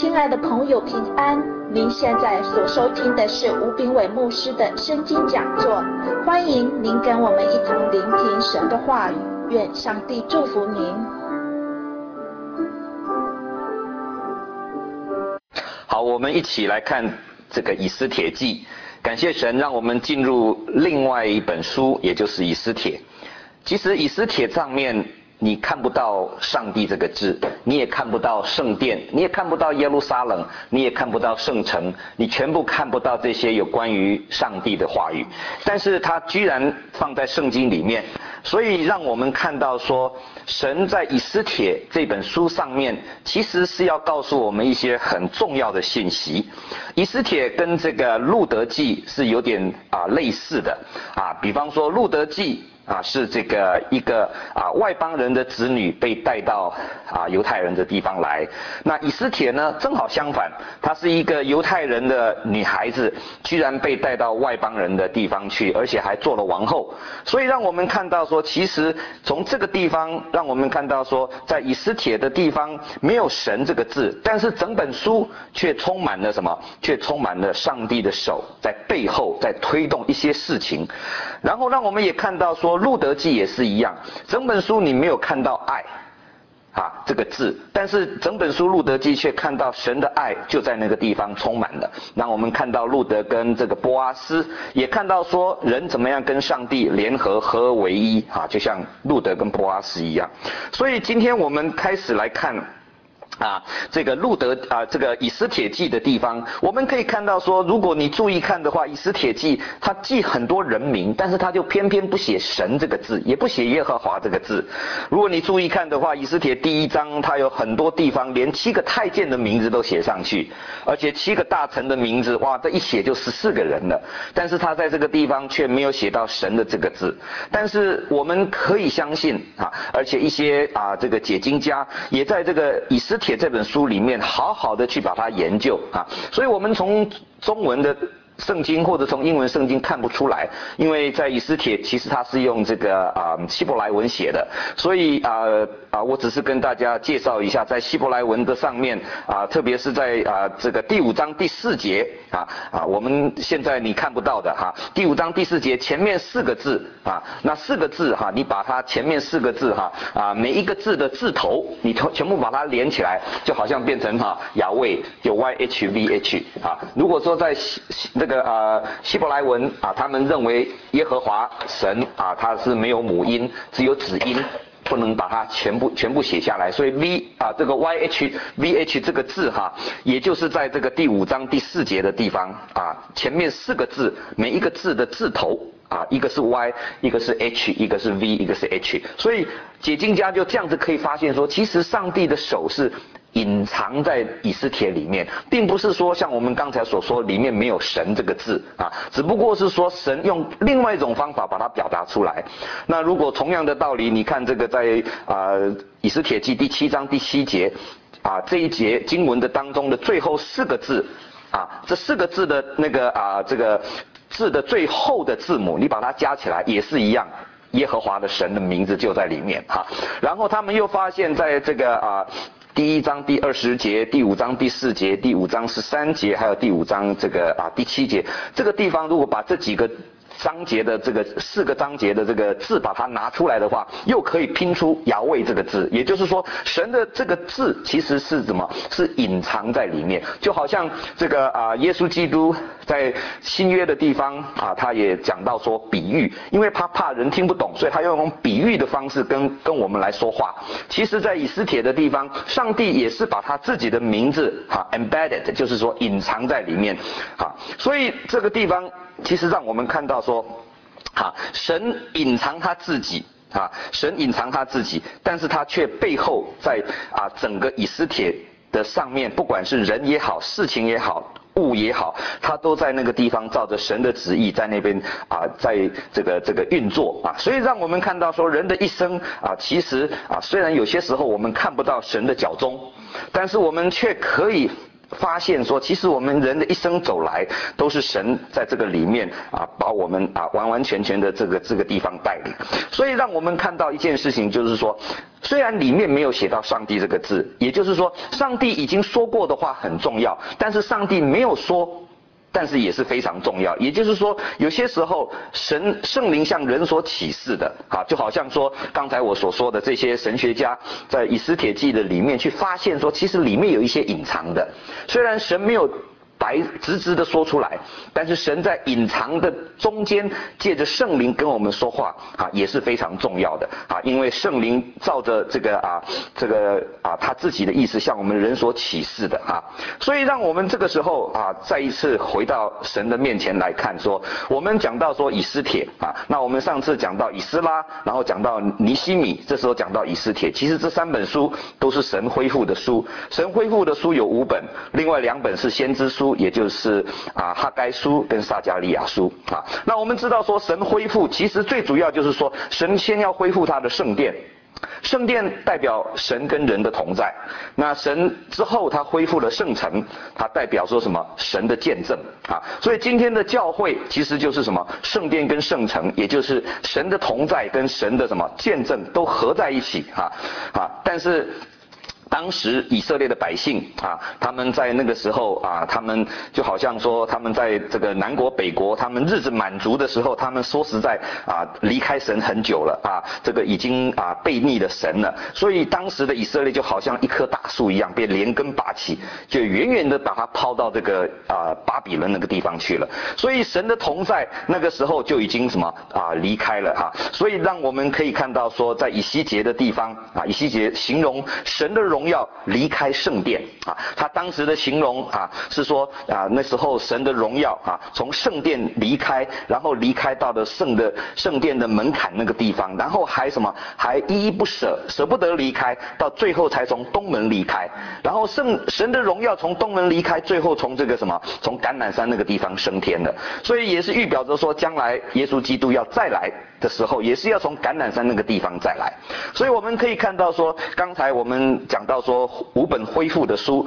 亲爱的朋友，平安！您现在所收听的是吴炳伟牧师的圣经讲座，欢迎您跟我们一同聆听神的话语，愿上帝祝福您。 好，我们一起来看这个以斯帖记。感谢神，让我们进入另外一本书，也就是以斯帖。其实以斯帖上面你看不到上帝这个字，你也看不到圣殿，你也看不到耶路撒冷，你也看不到圣城，你全部看不到这些有关于上帝的话语，但是它居然放在圣经里面，所以让我们看到说，神在以斯帖这本书上面其实是要告诉我们一些很重要的信息。以斯帖跟这个路德记是有点类似的比方说路德记是这个一个外邦人的子女被带到犹太人的地方来。那以斯帖呢，正好相反，她是一个犹太人的女孩子，居然被带到外邦人的地方去，而且还做了王后。所以让我们看到说，其实从这个地方让我们看到说，在以斯帖的地方没有神这个字，但是整本书却充满了什么？却充满了上帝的手在背后在推动一些事情。然后让我们也看到说，路德记也是一样，整本书你没有看到爱这个字，但是整本书路德记却看到神的爱就在那个地方充满了。让我们看到路德跟这个波阿斯，也看到说人怎么样跟上帝联合合而为一就像路德跟波阿斯一样。所以今天我们开始来看这个路德这个以斯帖记的地方，我们可以看到说，如果你注意看的话，以斯帖记它记很多人名，但是它就偏偏不写神这个字，也不写耶和华这个字。如果你注意看的话，以斯帖第一章它有很多地方连7个太监的名字都写上去，而且7个大臣的名字，哇，这一写就14个人了。但是他在这个地方却没有写到神的这个字。但是我们可以相信而且一些这个解经家也在这个以斯帖这本书里面好好的去把它研究所以我们从中文的圣经或者从英文圣经看不出来，因为在以斯帖其实它是用这个希伯来文写的，所以我只是跟大家介绍一下，在希伯来文的上面特别是在这个第5章第4节我们现在你看不到的第5章第4节前面4个字那4个字你把它前面4个字每一个字的字头你全部把它连起来，就好像变成雅卫有 YHVH 如果说在这个希伯来文他们认为耶和华神他是没有母音，只有子音，不能把它全部写下来，所以这个 YHVH 这个字也就是在这个第5章第4节的地方前面4个字每一个字的字头一个是 Y， 一个是 H， 一个是 V， 一个是 H， 所以解经家就这样子可以发现说，其实上帝的手是隐藏在以斯帖里面，并不是说像我们刚才所说里面没有神这个字只不过是说神用另外一种方法把它表达出来。那如果同样的道理，你看这个在以斯帖记第7章第7节这一节经文的当中的最后4个字这4个字的那个这个字的最后的字母，你把它加起来也是一样，耶和华的神的名字就在里面然后他们又发现在这个第1章第20节，第5章第4节，第5章13节，还有第5章这个第7节，这个地方如果把这几个章节的这个4个章节的这个字把它拿出来的话，又可以拼出雅卫这个字，也就是说神的这个字其实是什么？是隐藏在里面，就好像这个耶稣基督在新约的地方他也讲到说比喻，因为他怕人听不懂，所以他用比喻的方式跟我们来说话。其实在以斯帖的地方，上帝也是把他自己的名字embedded， 就是说隐藏在里面所以这个地方其实让我们看到说神隐藏他自己神隐藏他自己，但是他却背后在整个以斯帖的上面，不管是人也好，事情也好，物也好，他都在那个地方照着神的旨意在那边在这个运作所以让我们看到说人的一生其实虽然有些时候我们看不到神的脚踪，但是我们却可以发现说，其实我们人的一生走来，都是神在这个里面把我们完完全全的这个地方带领。所以让我们看到一件事情，就是说， 虽然里面没有写到上帝这个字，也就是说上帝已经说过的话很重要，但是上帝没有说，但是也是非常重要。也就是说有些时候圣灵向人所启示的就好像说刚才我所说的这些神学家在以斯帖记的里面去发现说，其实里面有一些隐藏的，虽然神没有直直的说出来，但是神在隐藏的中间借着圣灵跟我们说话也是非常重要的因为圣灵照着这个他自己的意思向我们人所启示的所以让我们这个时候再一次回到神的面前来看说，我们讲到说以斯帖那我们上次讲到以斯拉，然后讲到尼希米，这时候讲到以斯帖，其实这3本书都是神恢复的书。神恢复的书有5本，另外2本是先知书，也就是哈该书跟撒迦利亚书那我们知道说神恢复其实最主要就是说神先要恢复他的圣殿，圣殿代表神跟人的同在，那神之后他恢复了圣城，他代表说什么？神的见证所以今天的教会其实就是什么？圣殿跟圣城，也就是神的同在跟神的什么见证都合在一起但是当时以色列的百姓他们在那个时候他们就好像说他们在这个南国北国，他们日子满足的时候，他们说实在离开神很久了这个已经背逆了神了，所以当时的以色列就好像一棵大树一样被连根拔起，就远远的把它抛到这个巴比伦那个地方去了。所以神的同在那个时候就已经什么离开了所以让我们可以看到说，在以西结的地方以西结形容神的荣耀离开圣殿他当时的形容是说那时候神的荣耀从圣殿离开，然后离开到了圣殿的门槛那个地方，然后还什么还依依不舍，舍不得离开，到最后才从东门离开，然后神的荣耀从东门离开，最后从这个什么从橄榄山那个地方升天了。所以也是预表着说将来耶稣基督要再来的时候，也是要从橄榄山那个地方再来。所以我们可以看到说，刚才我们讲到说5本恢复的书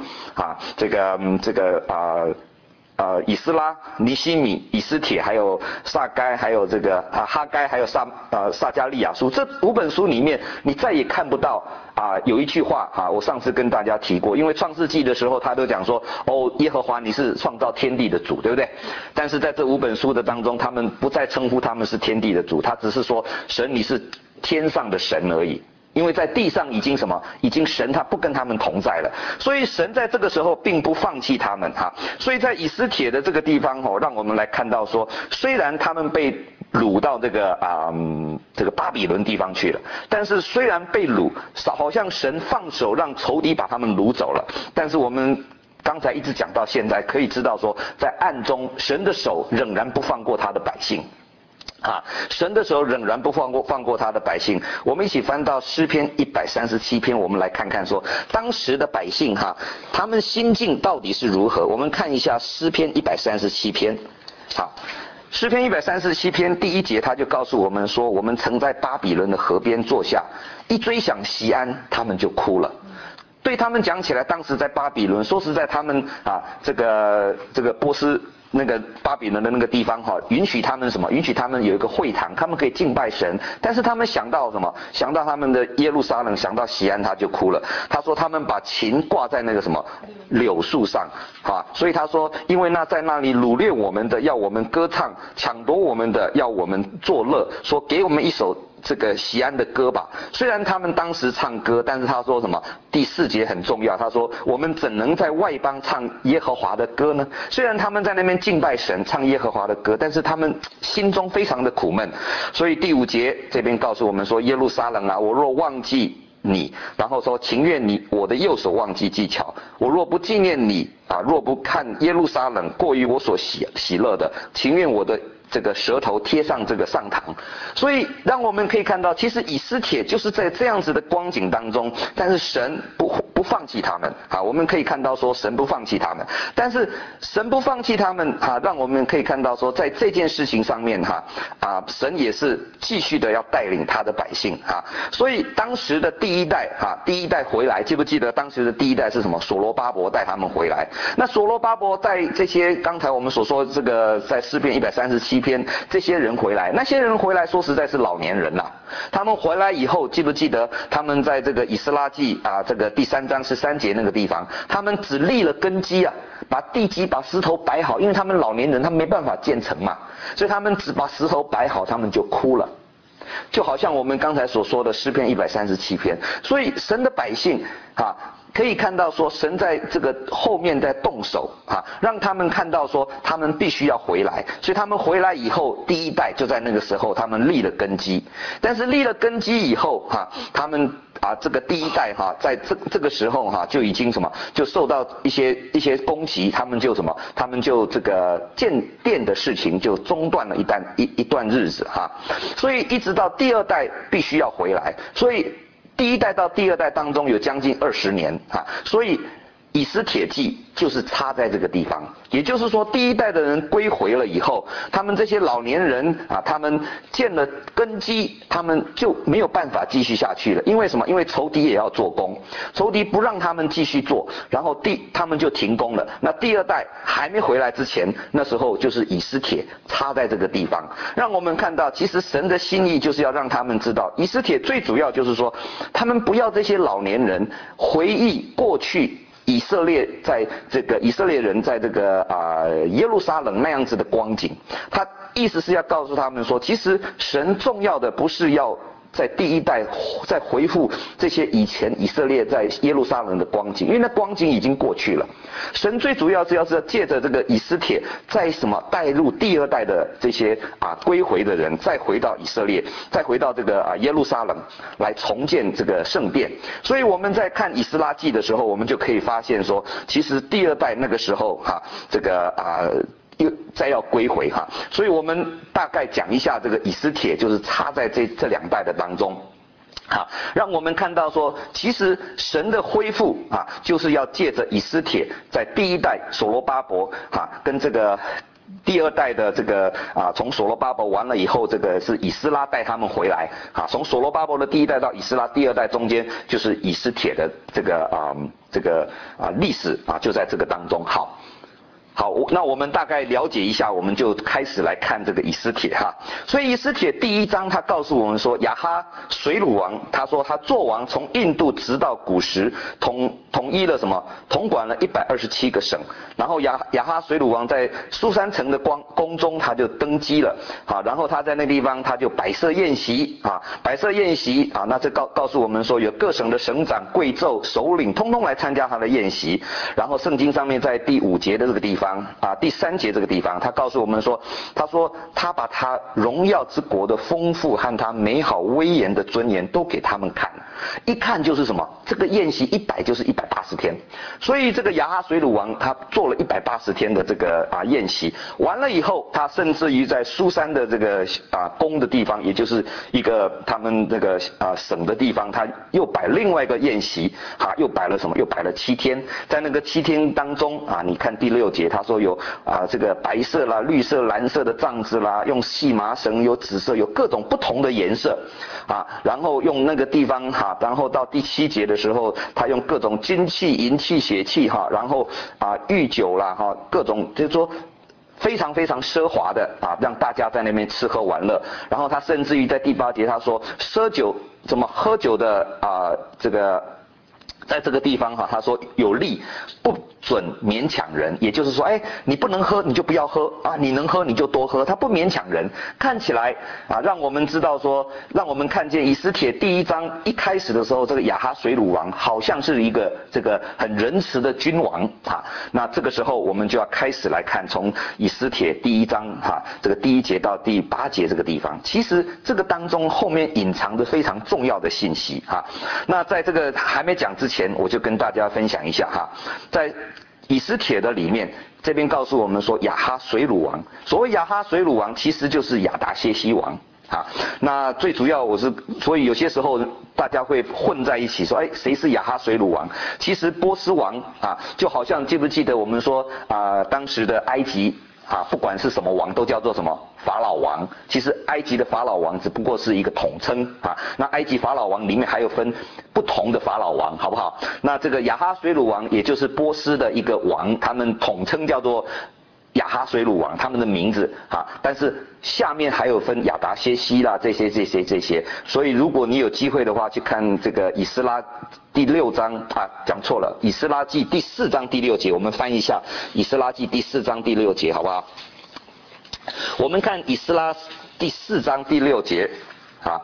以斯拉、尼希米、以斯帖，还有撒该，还有这个哈该，还有撒迦利亚书，这5本书里面你再也看不到有一句话我上次跟大家提过，因为创世纪的时候他都讲说耶和华你是创造天地的主，对不对？但是在这5本书的当中，他们不再称呼他们是天地的主，他只是说神你是天上的神而已。因为在地上已经什么？已经神他不跟他们同在了，所以神在这个时候并不放弃他们所以在以斯帖的这个地方让我们来看到说，虽然他们被掳到这个巴比伦地方去了，但是虽然被掳，好像神放手让仇敌把他们掳走了，但是我们刚才一直讲到现在，可以知道说，在暗中神的手仍然不放过他的百姓。神的手仍然不放过他的百姓。我们一起翻到诗篇137篇，我们来看看说当时的百姓他们心境到底是如何。我们看一下诗篇137篇。诗篇137篇第1节他就告诉我们说，我们曾在巴比伦的河边坐下，一追想锡安，他们就哭了。对他们讲起来，当时在巴比伦，说实在他们这个波斯那个巴比伦的那个地方允许他们什么？允许他们有一个会堂，他们可以敬拜神。但是他们想到什么？想到他们的耶路撒冷，想到锡安，他就哭了。他说他们把琴挂在那个什么柳树上所以他说，因为在那里掳掠我们的，要我们歌唱；抢夺我们的，要我们作乐。说给我们一首这个锡安的歌吧。虽然他们当时唱歌，但是他说什么？第4节很重要，他说我们怎能在外邦唱耶和华的歌呢？虽然他们在那边敬拜神，唱耶和华的歌，但是他们心中非常的苦闷。所以第5节这边告诉我们说，耶路撒冷我若忘记你，然后说情愿你我的右手忘记技巧，我若不纪念你若不看耶路撒冷过于我所喜乐的，情愿我的这个舌头贴上这个上膛。所以让我们可以看到，其实以斯帖就是在这样子的光景当中，但是神不放弃他们我们可以看到说神不放弃他们，但是神不放弃他们让我们可以看到说，在这件事情上面神也是继续的要带领他的百姓所以当时的第一代回来，记不记得当时的第一代是什么？所罗巴伯带他们回来。那所罗巴伯在这些刚才我们所说这个在诗篇137 篇，这些人回来，那些人回来说实在是老年人啦。他们回来以后，记不记得他们在这个以斯拉记啊，这个第3章13节那个地方，他们只立了根基啊，把地基把石头摆好，因为他们老年人他们没办法建成嘛，所以他们只把石头摆好，他们就哭了。就好像我们刚才所说的诗篇137篇，所以神的百姓啊，可以看到说神在这个后面在动手啊，让他们看到说他们必须要回来，所以他们回来以后，第一代就在那个时候他们立了根基，但是立了根基以后他们这个第一代在这个时候就已经什么，就受到一些攻击，他们就什么，他们就这个建殿的事情就中断了一段日子所以一直到第二代必须要回来，所以第一代到第二代当中有将近20年所以以斯帖记就是插在这个地方，也就是说第一代的人归回了以后，他们这些老年人他们建了根基，他们就没有办法继续下去了。因为什么？因为仇敌也要做工，仇敌不让他们继续做，然后他们就停工了。那第二代还没回来之前，那时候就是以斯帖插在这个地方，让我们看到其实神的心意就是要让他们知道，以斯帖最主要就是说，他们不要这些老年人回忆过去以色列人在这个耶路撒冷那样子的光景，他意思是要告诉他们说，其实神重要的不是要在第一代再回复这些以前以色列在耶路撒冷的光景，因为那光景已经过去了。神最主要是要借着这个以斯帖，在带入第二代的这些归回的人，再回到以色列，再回到这个耶路撒冷来重建这个圣殿。所以我们在看以斯拉记的时候，我们就可以发现说，其实第二代那个时候这个又再要归回所以我们大概讲一下这个以斯帖，就是插在这两代的当中让我们看到说，其实神的恢复就是要借着以斯帖在第一代所罗巴伯跟这个第二代的这个从所罗巴伯完了以后，这个是以斯拉带他们回来从所罗巴伯的第一代到以斯拉第二代中间，就是以斯帖的这个历史就在这个当中。好，那我们大概了解一下，我们就开始来看这个以斯帖所以以斯帖第一章他告诉我们说，亚哈水鲁王他说他做王从印度直到古时，统一了什么？统管了127个省。然后亚哈水鲁王在苏珊城的宫中他就登基了然后他在那地方他就摆设宴席那这告诉我们说，有各省的省长、贵胄、首领通通来参加他的宴席。然后圣经上面在第5节的这个地方第3节这个地方，他告诉我们说，他说他把他荣耀之国的丰富和他美好威严的尊严都给他们看，一看就是什么？这个宴席100就是180天，所以这个亚哈水鲁王他做了180天的这个宴席，完了以后，他甚至于在苏珊的这个宫的地方，也就是一个他们这个省的地方，他又摆另外一个宴席又摆了什么？又摆了7天，在那个7天当中你看第6节。他说有这个白色啦、绿色、蓝色的帐子啦，用细麻绳，有紫色，有各种不同的颜色然后用那个地方然后到第7节的时候，他用各种金器、银器、血器然后御酒啦各种就是说非常非常奢华的让大家在那边吃喝玩乐。然后他甚至于在第8节他说喝酒的这个在这个地方他说有例不准勉强人，也就是说你不能喝你就不要喝你能喝你就多喝，他不勉强人。看起来让我们知道说，让我们看见以斯帖第1章一开始的时候，这个亚哈水鲁王好像是一个这个很仁慈的君王那这个时候我们就要开始来看，从以斯帖第1章这个第1节到第8节这个地方，其实这个当中后面隐藏着非常重要的信息那在这个还没讲之前，我就跟大家分享一下在以斯帖的里面，这边告诉我们说亚哈水鲁王，所谓亚哈水鲁王其实就是亚达谢西王那最主要所以有些时候大家会混在一起说谁是亚哈水鲁王？其实波斯王就好像记不记得我们说当时的埃及不管是什么王都叫做什么法老王，其实埃及的法老王只不过是一个统称那埃及法老王里面还有分不同的法老王，好不好？那这个亚哈水鲁王也就是波斯的一个王，他们统称叫做亚哈水鲁王他们的名字啊，但是下面还有分亚达薛西啦，这些，所以如果你有机会的话，去看这个以斯拉第6章啊，讲错了，以斯拉记第4章第6节，我们翻译一下以斯拉记第4章第6节，好不好？我们看以斯拉第4章第6节啊。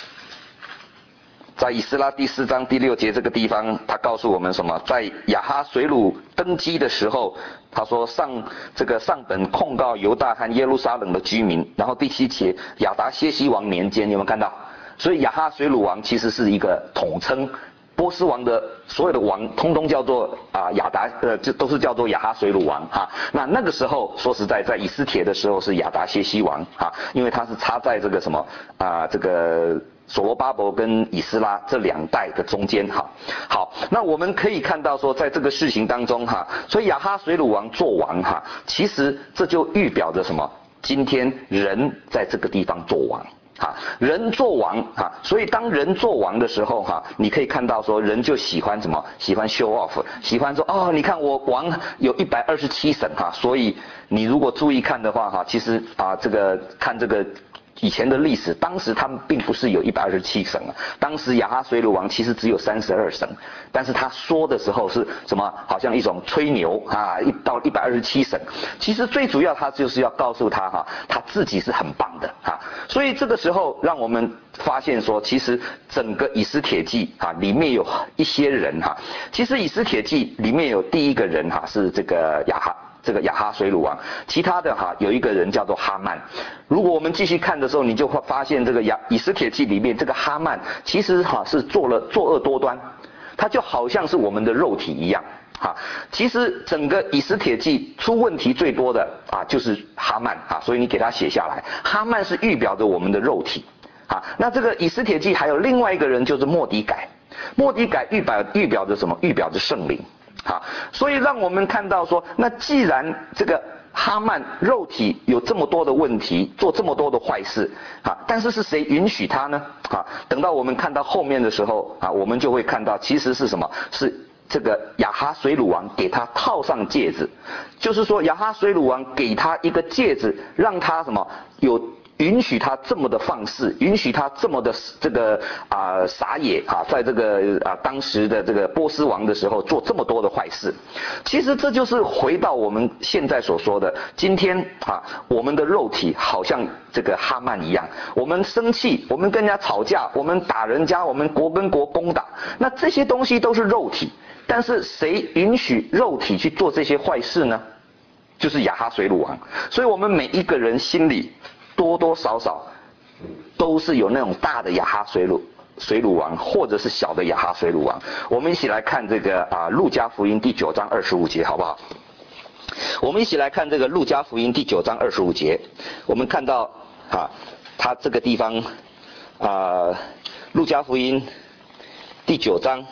在以斯拉第4章第6节这个地方，他告诉我们什么？在亚哈水鲁登基的时候，他说上本控告犹大和耶路撒冷的居民。然后第7节，亚达薛西王年间，有没有看到？所以亚哈水鲁王其实是一个统称，波斯王的所有的王通通叫做这都是叫做亚哈水鲁王哈。那个时候说实在，在以斯帖的时候是亚达薛西王哈，因为他是插在这个什么这个所罗巴伯跟以斯拉这2代的中间哈。好，那我们可以看到说，在这个事情当中哈，所以亚哈水鲁王做王哈，其实这就预表着什么？今天人在这个地方做王。人做王所以当人做王的时候你可以看到说人就喜欢什么？喜欢 show off， 喜欢说你看我王有127省所以你如果注意看的话其实这个看这个以前的历史，当时他们并不是有127省当时亚哈水鲁王其实只有32省，但是他说的时候是什么？好像一种吹牛到127省。其实最主要他就是要告诉他他自己是很棒的所以这个时候让我们发现说，其实整个以斯帖记里面有一些人其实以斯帖记里面有第一个人是这个亚哈水鲁王，其他的有一个人叫做哈曼。如果我们继续看的时候，你就会发现这个以斯帖记里面这个哈曼其实是作恶多端，他就好像是我们的肉体一样其实整个以斯帖记出问题最多的就是哈曼所以你给他写下来，哈曼是预表着我们的肉体那这个以斯帖记还有另外一个人就是末底改，末底改预表着什么？预表着圣灵所以让我们看到说，那既然这个哈曼肉体有这么多的问题，做这么多的坏事但是谁允许他呢等到我们看到后面的时候我们就会看到其实是什么？是这个亚哈水鲁王给他套上戒指，就是说亚哈水鲁王给他一个戒指，让他什么允许他这么的放肆，允许他这么的这个撒野在这个当时的这个波斯王的时候做这么多的坏事。其实这就是回到我们现在所说的，今天我们的肉体好像这个哈曼一样，我们生气，我们跟人家吵架，我们打人家，我们国跟国攻打，那这些东西都是肉体，但是谁允许肉体去做这些坏事呢？就是亚哈水鲁王。所以我们每一个人心里多多少少都是有那种大的亚哈水鲁王，或者是小的亚哈水鲁王。我们一起来看这个路加福音第9章25节好不好？我们一起来看这个路加福音第9章25节。我们看到他这个地方路加福音第9章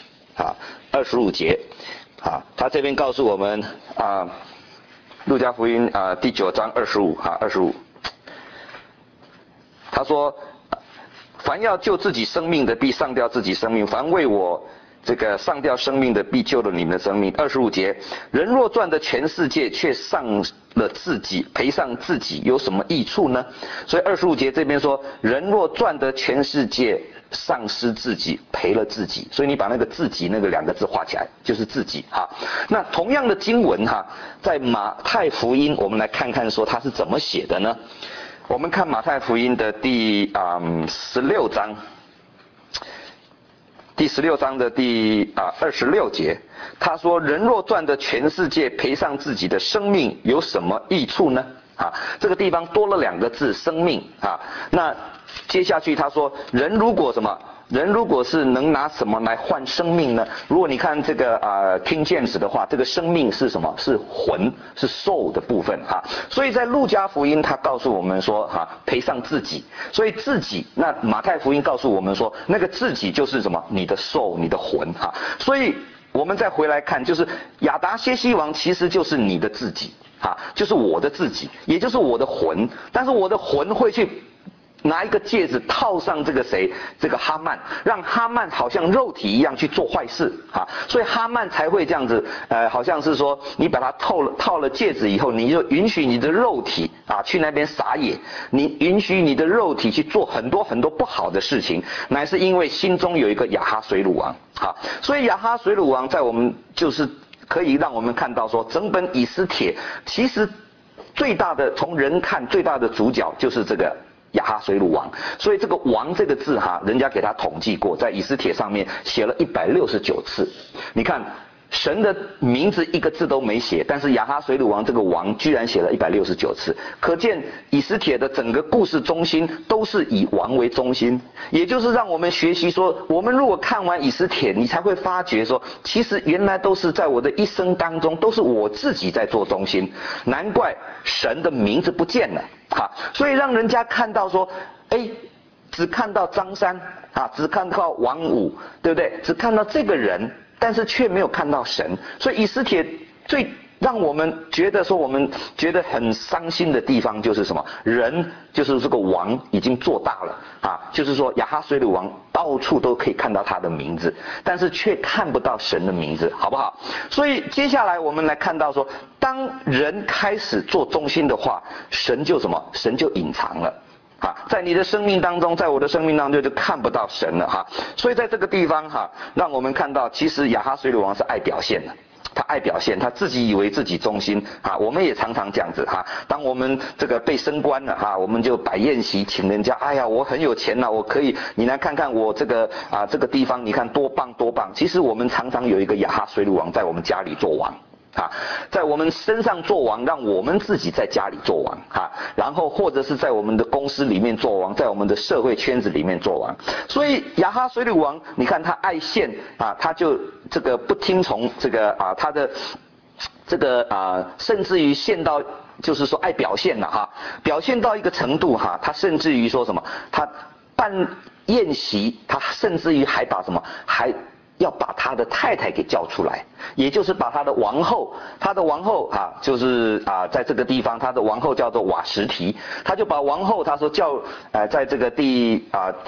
25节他这边告诉我们路加福音第9章25他说，凡要救自己生命的必上吊自己生命，凡为我这个上吊生命的必救了你们的生命。25节，人若赚得全世界却丧了自己，赔上自己有什么益处呢？所以25节这边说，人若赚得全世界丧失自己，赔了自己，所以你把那个自己那个2个字画起来，就是自己那同样的经文在马太福音我们来看看说它是怎么写的呢？我们看马太福音的第16章，第16章的第26节，他说：人若赚得全世界，赔上自己的生命，有什么益处呢？这个地方多了2个字，生命那接下去他说，人如果是能拿什么来换生命呢？如果你看这个King James 的话，这个生命是什么？是魂，是 soul 的部分所以在路加福音他告诉我们说赔上自己，所以自己，那马太福音告诉我们说那个自己就是什么？你的 soul， 你的魂所以我们再回来看，就是亚达薛西王其实就是你的自己就是我的自己，也就是我的魂，但是我的魂会去拿一个戒指套上这个谁，这个哈曼，让哈曼好像肉体一样去做坏事啊，所以哈曼才会这样子，好像是说你把它套了戒指以后，你就允许你的肉体啊去那边撒野，你允许你的肉体去做很多很多不好的事情，乃是因为心中有一个亚哈水鲁王啊，所以亚哈水鲁王在我们就是可以让我们看到说，整本以斯帖其实最大的从人看最大的主角就是这个亚哈水鲁王，所以这个王这个字哈，人家给他统计过，在以斯帖上面写了169次。你看神的名字一个字都没写，但是亚哈水鲁王这个王居然写了169次，可见以斯帖的整个故事中心都是以王为中心，也就是让我们学习说，我们如果看完以斯帖，你才会发觉说，其实原来都是在我的一生当中，都是我自己在做中心，难怪神的名字不见了啊，所以让人家看到说，只看到张三啊，只看到王五，对不对？只看到这个人，但是却没有看到神。所以以斯帖最让我们觉得说，我们觉得很伤心的地方就是什么？人就是这个王已经做大了啊，就是说亚哈水鲁王到处都可以看到他的名字，但是却看不到神的名字，好不好？所以接下来我们来看到说，当人开始做中心的话，神就什么？神就隐藏了。啊，在你的生命当中，在我的生命当中就看不到神了哈。所以在这个地方哈，让我们看到，其实亚哈水鲁王是爱表现的，他爱表现，他自己以为自己中心啊。我们也常常这样子哈，当我们这个被升官了哈，我们就摆宴席请人家，哎呀，我很有钱了，我可以，你来看看我这个这个地方，你看多棒多棒。其实我们常常有一个亚哈水鲁王在我们家里做王。啊，在我们身上做王，让我们自己在家里做王啊，然后或者是在我们的公司里面做王，在我们的社会圈子里面做王。所以亚哈水鲁王，你看他爱献啊，他就这个不听从这个他的这个甚至于献到就是说爱表现了哈，表现到一个程度哈，他甚至于说什么，他办宴席，他甚至于还把什么还要把他的太太给叫出来，也就是把他的王后，就是在这个地方，他的王后叫做瓦实提，他就把王后他说叫在这个第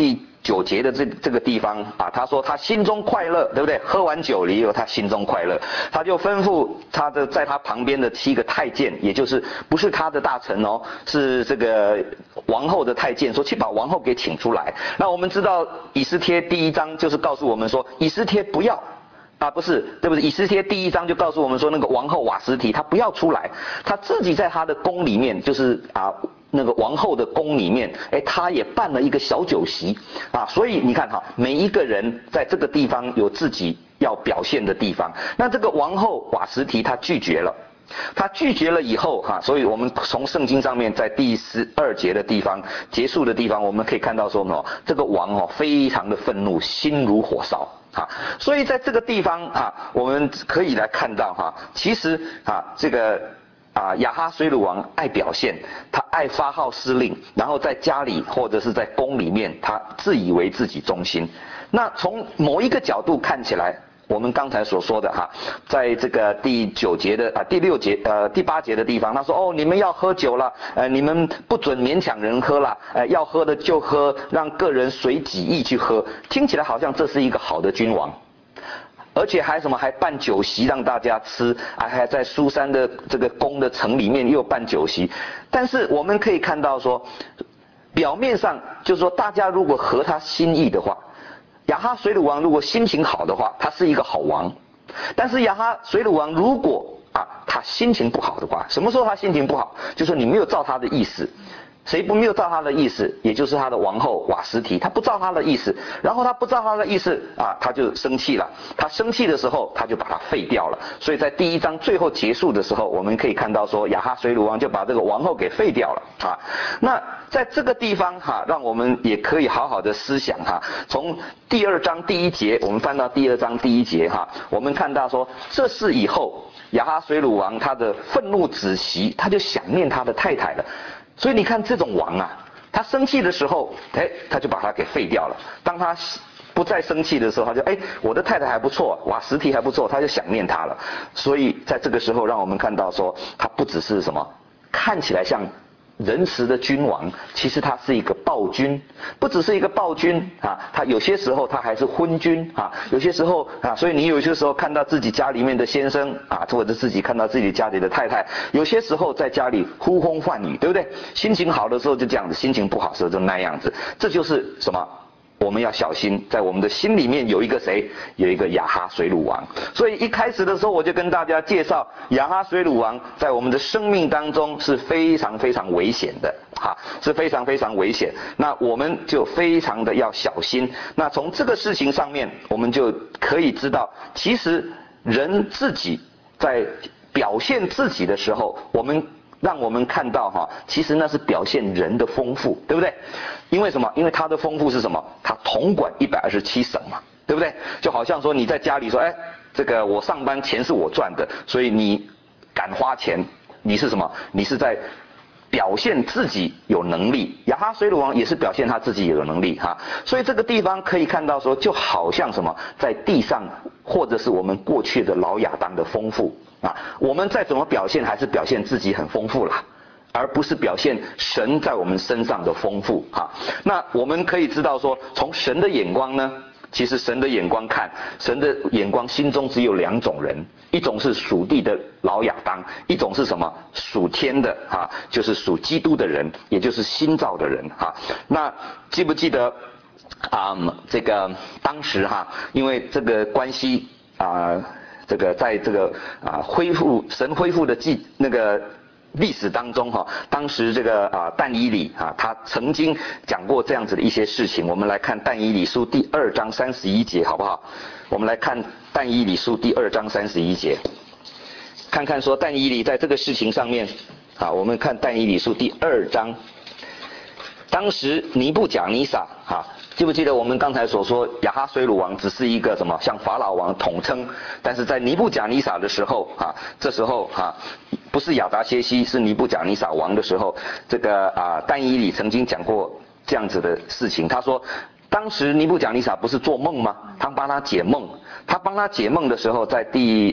9节的这个地方啊，他说他心中快乐，对不对？喝完酒了以后，他心中快乐，他就吩咐他的在他旁边的7个太监，也就是不是他的大臣哦，是这个王后的太监，说去把王后给请出来。那我们知道以斯帖第1章就是告诉我们说，以斯帖不要。不是，对不对？以斯帖第1章就告诉我们说，那个王后瓦实提她不要出来，她自己在她的宫里面，就是那个王后的宫里面，她也办了一个小酒席啊。所以你看哈，每一个人在这个地方有自己要表现的地方。那这个王后瓦实提她拒绝了。他拒绝了以后哈，所以我们从圣经上面在第12节的地方结束的地方，我们可以看到说呢，这个王非常的愤怒，心如火烧啊。所以在这个地方我们可以来看到其实这个亚哈水鲁王爱表现，他爱发号施令，然后在家里或者是在宫里面，他自以为自己中心。那从某一个角度看起来，我们刚才所说的在这个第9节的第6节第8节的地方，他说你们要喝酒了，你们不准勉强人喝了，要喝的就喝，让个人随己意去喝。听起来好像这是一个好的君王，而且还还办酒席让大家吃，还在苏珊的这个宫的城里面又办酒席。但是我们可以看到说，表面上就是说大家如果合他心意的话，亚哈水鲁王如果心情好的话，他是一个好王。但是亚哈水鲁王如果他心情不好的话，什么时候他心情不好？就是你没有照他的意思。谁没有照他的意思？也就是他的王后瓦实提，他不照他的意思，然后他不照他的意思他就生气了。他生气的时候，他就把他废掉了。所以在第1章最后结束的时候，我们可以看到说，亚哈水鲁王就把这个王后给废掉了那在这个地方让我们也可以好好的思想从第2章第1节，我们翻到第2章第1节我们看到说，这事以后亚哈水鲁王他的愤怒止息，他就想念他的太太了。所以你看这种王他生气的时候，他就把他给废掉了。当他不再生气的时候，他就我的太太还不错，瓦实提还不错，他就想念他了。所以在这个时候，让我们看到说，他不只是什么看起来像仁慈的君王，其实他是一个暴君，不只是一个暴君啊，他有些时候他还是昏君啊，有些时候啊，所以你有些时候看到自己家里面的先生啊，或者自己看到自己家里的太太，有些时候在家里呼风唤雨，对不对？心情好的时候就这样子，心情不好的时候就那样子，这就是什么？我们要小心，在我们的心里面有一个谁？有一个亚哈水鲁王。所以一开始的时候我就跟大家介绍，亚哈水鲁王在我们的生命当中是非常非常危险的，是非常非常危险。那我们就非常的要小心。那从这个事情上面，我们就可以知道，其实人自己在表现自己的时候，让我们看到其实那是表现人的丰富，对不对？因为什么？因为他的丰富是什么？他统管127省嘛，对不对？就好像说你在家里说，这个我上班钱是我赚的，所以你敢花钱，你是什么？你是在表现自己有能力。亚哈水鲁王也是表现他自己有能力所以这个地方可以看到说，就好像什么，在地上或者是我们过去的老亚当的丰富我们再怎么表现，还是表现自己很丰富啦，而不是表现神在我们身上的丰富那我们可以知道说，从神的眼光呢，其实神的眼光看，神的眼光心中只有2种人，一种是属地的老亚当，一种是什么？属天的就是属基督的人，也就是新造的人那记不记得这个当时因为这个关系这个在这个神恢复的那个历史当中当时这个但以理他曾经讲过这样子的一些事情。我们来看但以理书第2章31节好不好？我们来看但以理书第2章31节，看看说但以理在这个事情上面我们看但以理书第2章，当时尼布甲尼撒记不记得我们刚才所说，亚哈水鲁王只是一个什么，像法老王统称，但是在尼布甲尼撒的时候这时候不是亚达薛西，是尼布甲尼撒王的时候，这个但以理曾经讲过这样子的事情。他说，当时尼布甲尼撒不是做梦吗？他帮他解梦，的时候，在第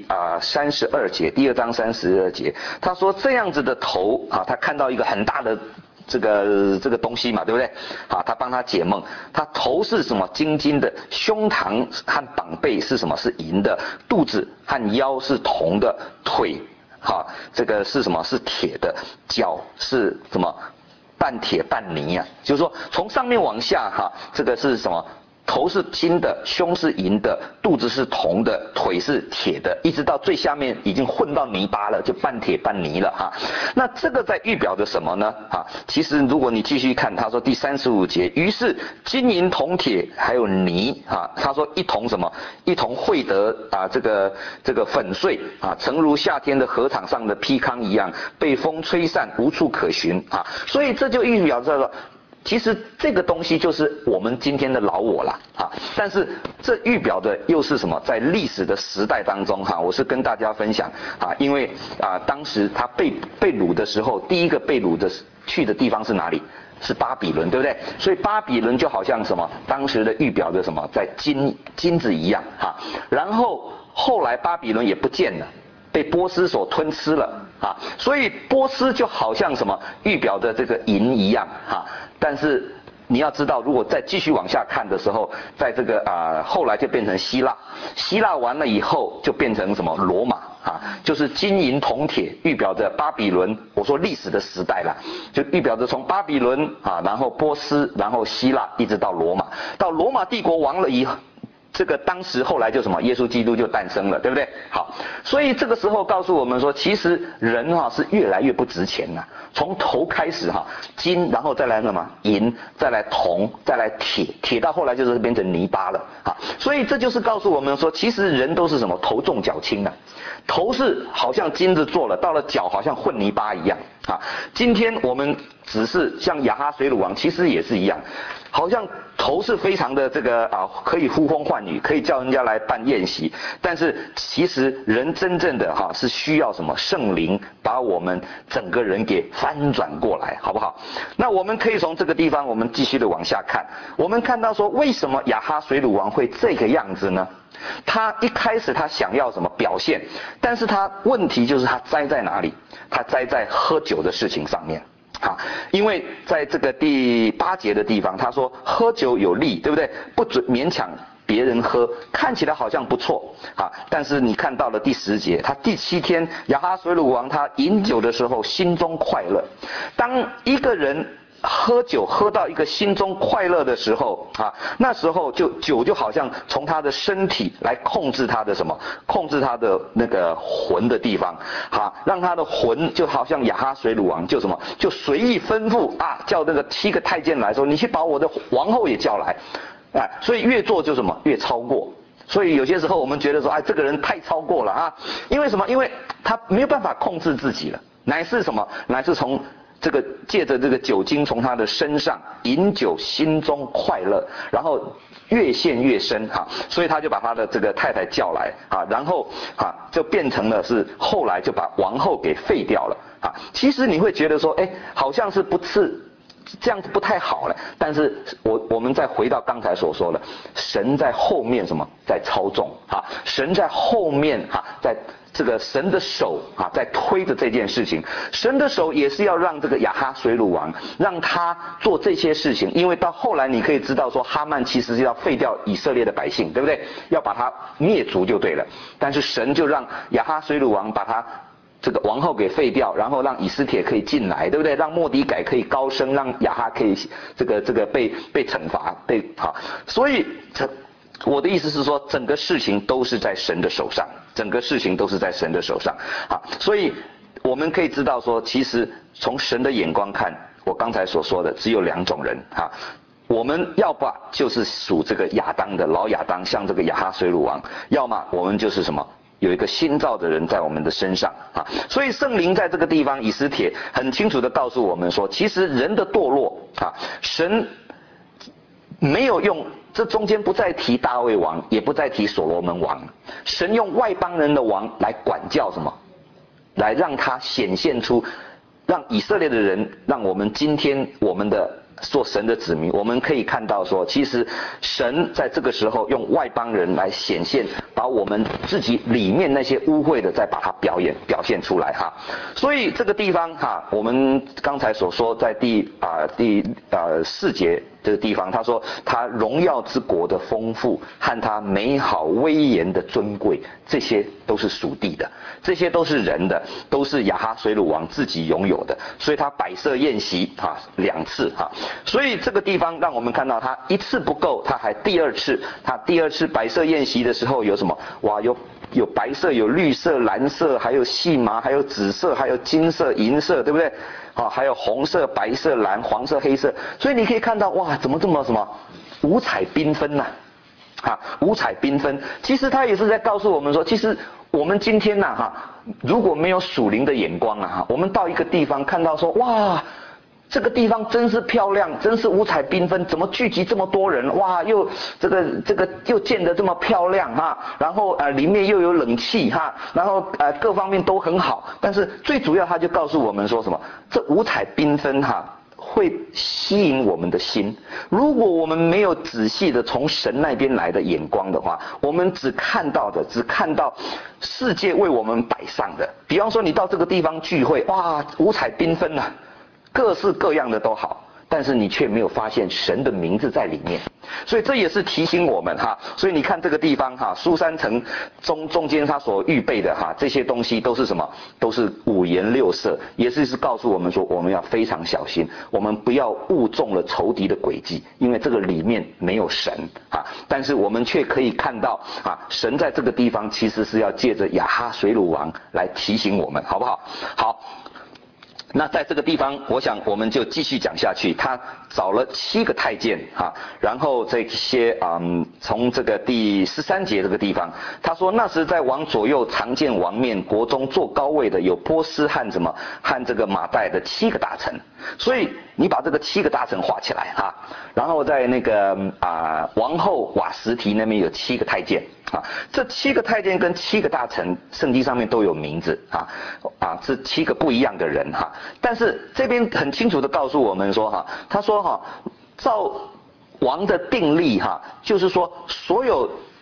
32节，第2章32节，他说这样子的头他看到一个很大的这个东西嘛，对不对？他帮他解梦，他头是什么？金金的，胸膛和膀背是什么？是银的，肚子和腰是铜的，腿这个是什么？是铁的，脚是什么？半铁半泥就是说从上面往下这个是什么？头是金的，胸是银的，肚子是铜的，腿是铁的，一直到最下面已经混到泥巴了，就半铁半泥了那这个在预表着什么呢其实如果你继续看，他说第35节，于是金银铜铁还有泥他说一同什么？一同汇得这个粉碎诚如夏天的河场上的坯糠一样，被风吹散，无处可寻所以这就预表着了。其实这个东西就是我们今天的老我啦但是这预表的又是什么？在历史的时代当中我是跟大家分享因为当时他被掳的时候，第一个被掳的去的地方是哪里？是巴比伦，对不对？所以巴比伦就好像什么？当时的预表着什么？在金子一样然后后来巴比伦也不见了，被波斯所吞吃了所以波斯就好像什么？预表着这个银一样但是你要知道，如果再继续往下看的时候，在这个后来就变成希腊完了以后就变成什么？罗马就是金银铜铁，预表着巴比伦。我说历史的时代啦，就预表着从巴比伦然后波斯，然后希腊，一直到罗马。到罗马帝国亡了以后，这个当时后来就什么？耶稣基督就诞生了，对不对？好，所以这个时候告诉我们说，其实人是越来越不值钱了。从头开始金，然后再来什么？银，再来铜，再来铁，铁到后来就是变成泥巴了所以这就是告诉我们说，其实人都是什么？头重脚轻的，头是好像金子做了，到了脚好像混泥巴一样今天我们只是像亚哈水鲁王，其实也是一样。好像头是非常的这个可以呼风唤雨，可以叫人家来办宴席，但是其实人真正的是需要什么？圣灵把我们整个人给翻转过来，好不好？那我们可以从这个地方，我们继续的往下看，我们看到说，为什么亚哈水鲁王会这个样子呢？他一开始他想要什么表现，但是他问题就是他栽在哪里？他栽在喝酒的事情上面啊，因为在这个第8节的地方，他说喝酒有利，对不对？不准勉强别人喝，看起来好像不错啊。但是你看到了第10节，他第7天亚哈随鲁王他饮酒的时候，心中快乐。当一个人喝酒喝到一个心中快乐的时候啊，那时候酒就好像从他的身体来控制他的什么，控制他的那个魂的地方啊，让他的魂就好像亚哈随鲁王就什么，就随意吩咐啊，叫那个7个太监来说，你去把我的王后也叫来，哎，所以越做就什么越超过。所以有些时候我们觉得说，哎，这个人太超过了啊，因为什么？因为他没有办法控制自己了，乃是什么？乃是从这个借着这个酒精从他的身上饮酒，心中快乐，然后越陷越深哈，所以他就把他的这个太太叫来啊，然后啊就变成了是后来就把王后给废掉了啊。其实你会觉得说，哎，好像是不是这样子不太好了，但是我们再回到刚才所说的，神在后面什么在操纵啊，神在后面啊，在这个神的手啊在推着这件事情，神的手也是要让这个亚哈随鲁王让他做这些事情，因为到后来你可以知道说哈曼其实是要废掉以色列的百姓，对不对？要把他灭族就对了，但是神就让亚哈随鲁王把他这个王后给废掉，然后让以斯帖可以进来，对不对？让末底改可以高升，让亚哈可以这个被惩罚，所以我的意思是说，整个事情都是在神的手上，整个事情都是在神的手上啊。所以我们可以知道说，其实从神的眼光看，我刚才所说的只有2种人啊。我们要不就是属这个亚当的老亚当，像这个亚哈随鲁王，要么我们就是什么？有一个新造的人在我们的身上啊，所以圣灵在这个地方以斯帖很清楚的告诉我们说，其实人的堕落啊，神没有用，这中间不再提大卫王，也不再提所罗门王，神用外邦人的王来管教什么，来让他显现出，让以色列的人，让我们今天我们的做神的子民，我们可以看到说，其实神在这个时候用外邦人来显现，把我们自己里面那些污秽的再把它表现出来哈。所以这个地方哈，我们刚才所说在第4节这个地方，他说他荣耀之国的丰富和他美好威严的尊贵，这些都是属地的，这些都是人的，都是亚哈随鲁王自己拥有的，所以他摆设宴席哈2次哈。所以这个地方让我们看到他1次不够，他还第2次，他第2次摆设宴席的时候有什么？哇，有白色，有绿色、蓝色，还有细麻，还有紫色，还有金色、银色，对不对？啊，还有红色、白色、蓝、黄色、黑色，所以你可以看到哇，怎么这么什么五彩缤纷呢？啊，五彩缤纷，其实他也是在告诉我们说，其实我们今天呐哈，如果没有属灵的眼光啊哈，我们到一个地方看到说哇，这个地方真是漂亮，真是五彩缤纷，怎么聚集这么多人？哇，又这个又建得这么漂亮哈，然后里面又有冷气哈，然后各方面都很好，但是最主要他就告诉我们说什么？这五彩缤纷哈会吸引我们的心。如果我们没有仔细的从神那边来的眼光的话，我们只看到世界为我们摆上的。比方说你到这个地方聚会，哇，五彩缤纷啊，各式各样的都好，但是你却没有发现神的名字在里面，所以这也是提醒我们哈。所以你看这个地方哈，书珊城中间他所预备的哈，这些东西都是什么？都是5颜6色，也是告诉我们说，我们要非常小心，我们不要误中了仇敌的诡计，因为这个里面没有神啊。但是我们却可以看到啊，神在这个地方其实是要借着亚哈随鲁王来提醒我们，好不好？好。那在这个地方，我想我们就继续讲下去。他找了7个太监哈，然后这些从这个第13节这个地方，他说那时在王左右常见王面，国中坐高位的有波斯和这个马代的7个大臣。所以你把这个7个大臣画起来哈，然后在那个王后瓦实提那边有7个太监啊，这7个太监跟7个大臣，圣经上面都有名字这7个不一样的人哈。但是这边很清楚的告诉我们说哈，他说哈，照王的定例哈，就是说所有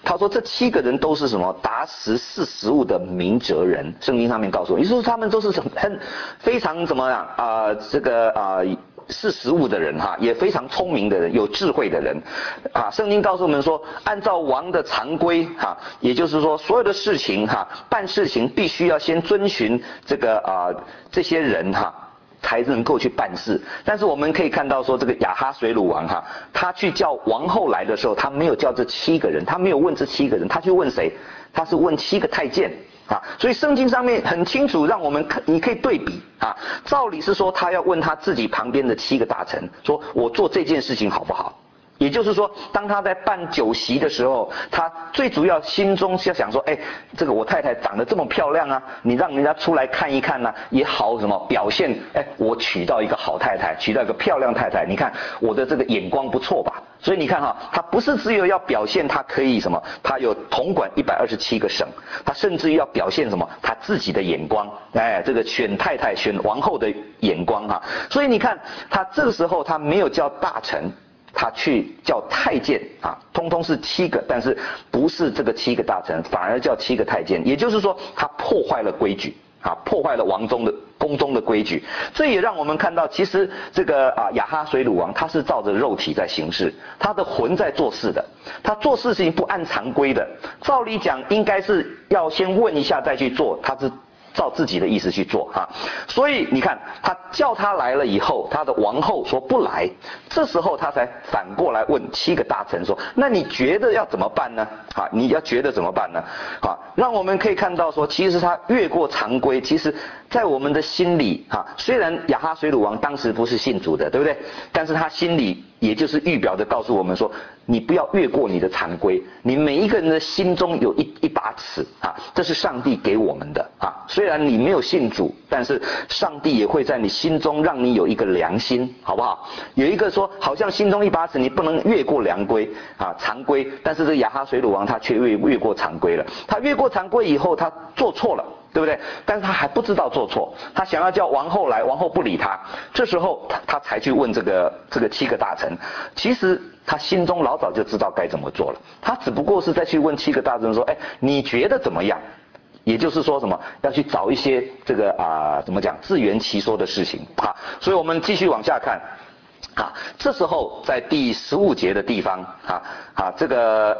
他说这7个人都是什么达时识时务的明哲人，圣经上面告诉我，也就是说他们都是非常怎么样识时务的人哈，也非常聪明的人，有智慧的人啊。圣经告诉我们说，按照王的常规哈，也就是说所有的事情哈，办事情必须要先遵循这些人哈，才能够去办事。但是我们可以看到说，这个亚哈水鲁王哈，他去叫王后来的时候，他没有叫这7个人，他没有问这7个人，他去问谁？他是问7个太监。所以圣经上面很清楚，让我们你可以对比啊。照理是说，他要问他自己旁边的7个大臣，说我做这件事情好不好？也就是说，当他在办酒席的时候，他最主要心中是要想说，这个我太太长得这么漂亮啊，你让人家出来看一看呢，也好什么表现？我娶到一个好太太，娶到一个漂亮太太，你看我的这个眼光不错吧？所以你看哈，他不是只有要表现他可以什么，他有统管127个省，他甚至于要表现什么，他自己的眼光，这个选太太、选王后的眼光哈。所以你看，他这个时候他没有叫大臣。他去叫太监啊，通通是7个，但是不是这个7个大臣，反而叫7个太监。也就是说，他破坏了规矩啊，破坏了宫中的规矩。这也让我们看到，其实这个亚哈水鲁王他是照着肉体在行事，他的魂在做事的，他做事情不按常规的。照理讲，应该是要先问一下再去做，他是照自己的意思去做哈。所以你看，他叫他来了以后，他的王后说不来，这时候他才反过来问7个大臣说，那你觉得要怎么办呢？你要觉得怎么办呢？让我们可以看到说，其实他越过常规，其实在我们的心里虽然亚哈水鲁王当时不是信主的，对不对？但是他心里也就是预表的告诉我们说，你不要越过你的常规，你每一个人的心中有一把尺这是上帝给我们的虽然你没有信主，但是上帝也会在你心中让你有一个良心，好不好？有一个说好像心中一把尺，你不能越过良规常规，但是这个亚哈水鲁王他却越过常规了。他越过常规以后，他做错了，对不对？但是他还不知道做错，他想要叫王后来，王后不理他，这时候他才去问这个7个大臣。其实他心中老早就知道该怎么做了，他只不过是再去问7个大臣说，你觉得怎么样？也就是说什么，要去找一些这个怎么讲自圆其说的事情所以我们继续往下看这时候在第15节的地方这个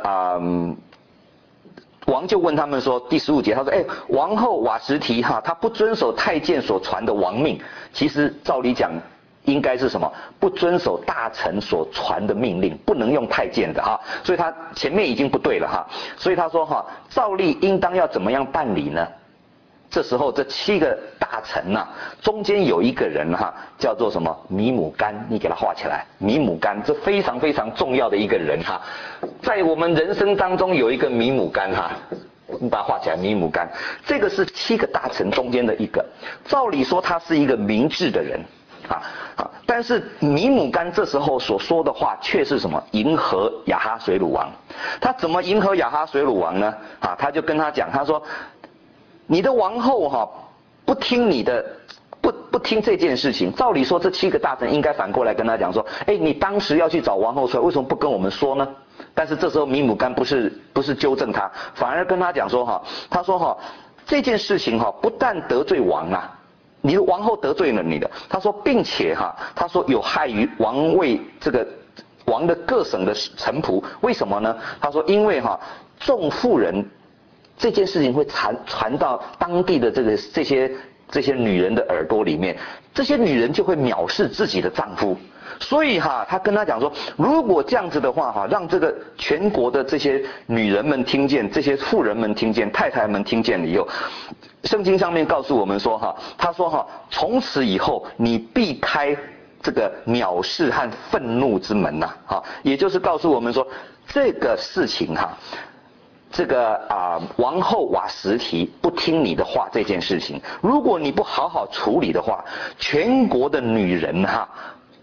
王就问他们说，第15节他说，王后瓦实提他不遵守太监所传的王命，其实照理讲应该是什么？不遵守大臣所传的命令，不能用太监的所以他前面已经不对了所以他说照例应当要怎么样办理呢？这时候这7个大臣中间有一个人叫做什么米姆干，你给他画起来。米姆干，这非常非常重要的一个人在我们人生当中有一个米姆干你把它画起来。米姆干，这个是7个大臣中间的一个，照理说他是一个明智的人但是米姆干这时候所说的话却是什么？迎合亚哈水鲁王。他怎么迎合亚哈水鲁王呢？他就跟他讲，他说你的王后不听你的，不听这件事情。照理说这7个大臣应该反过来跟他讲说，你当时要去找王后出来，为什么不跟我们说呢？但是这时候米姆干不是纠正他，反而跟他讲说他说这件事情不但得罪王你的王后得罪了你的，他说并且他说有害于王位这个王的各省的臣仆。为什么呢？他说因为众妇人这件事情会传到当地的这些女人的耳朵里面，这些女人就会藐视自己的丈夫。所以他跟他讲说，如果这样子的话让这个全国的这些女人们听见，这些妇人们听见，太太们听见了以后，圣经上面告诉我们说他说从此以后你避开这个藐视和愤怒之门也就是告诉我们说这个事情这个王后瓦实提不听你的话这件事情，如果你不好好处理的话，全国的女人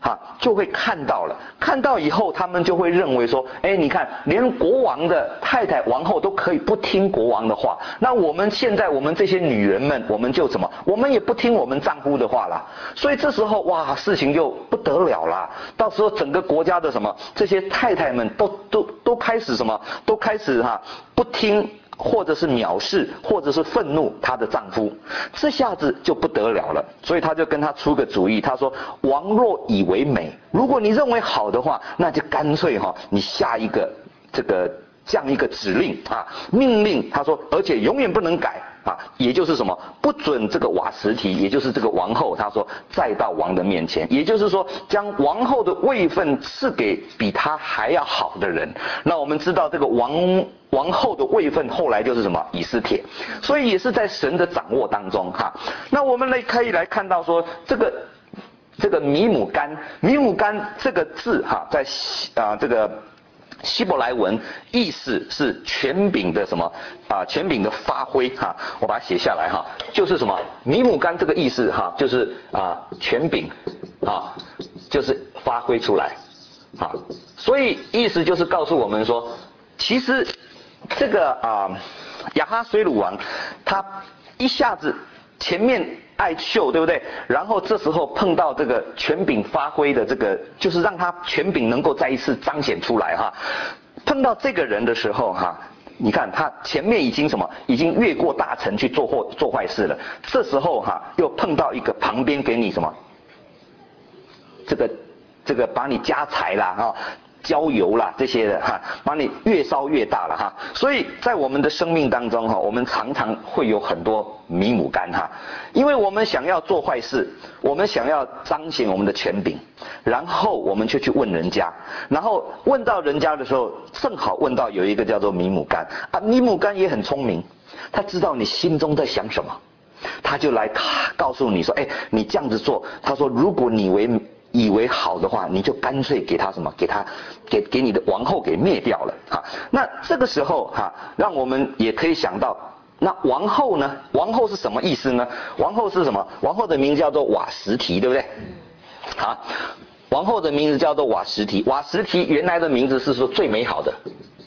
就会看到了，看到以后，他们就会认为说，你看，连国王的太太、王后都可以不听国王的话，那我们现在我们这些女人们，我们就什么？我们也不听我们丈夫的话啦。所以这时候，哇，事情就不得了啦。到时候整个国家的什么，这些太太们都开始什么？都开始不听。或者是藐视，或者是愤怒她的丈夫，这下子就不得了了。所以他就跟他出个主意，他说：王若以为美，如果你认为好的话，那就干脆你下一个降一个指令命令。他说，而且永远不能改也就是什么，不准这个瓦实提，也就是这个王后，他说再到王的面前，也就是说将王后的位分赐给比他还要好的人。那我们知道这个王后的位分后来就是什么？以斯帖，所以也是在神的掌握当中那我们可以来看到说这个米姆干这个字在这个希伯来文意思是权柄的什么权柄的发挥我把它写下来就是什么米姆干这个意思就是权柄就是发挥出来所以意思就是告诉我们说，其实这个亚哈水鲁王他一下子前面爱秀，对不对？然后这时候碰到这个权柄发挥的就是让他权柄能够再一次彰显出来碰到这个人的时候你看他前面已经越过大臣去做坏事了，这时候又碰到一个旁边给你什么这个把你家财啦浇油啦这些的把你越烧越大了所以在我们的生命当中我们常常会有很多米姆干因为我们想要做坏事，我们想要彰显我们的权柄，然后我们就去问人家，然后问到人家的时候，正好问到有一个叫做米姆干米姆干也很聪明，他知道你心中在想什么，他就来告诉你说，你这样子做，他说如果你以为好的话，你就干脆给他什么？给你的王后给灭掉了那这个时候让我们也可以想到，那王后呢？王后是什么意思呢？王后是什么？王后的名字叫做瓦实提，对不对？王后的名字叫做瓦实提。瓦实提原来的名字是说最美好的，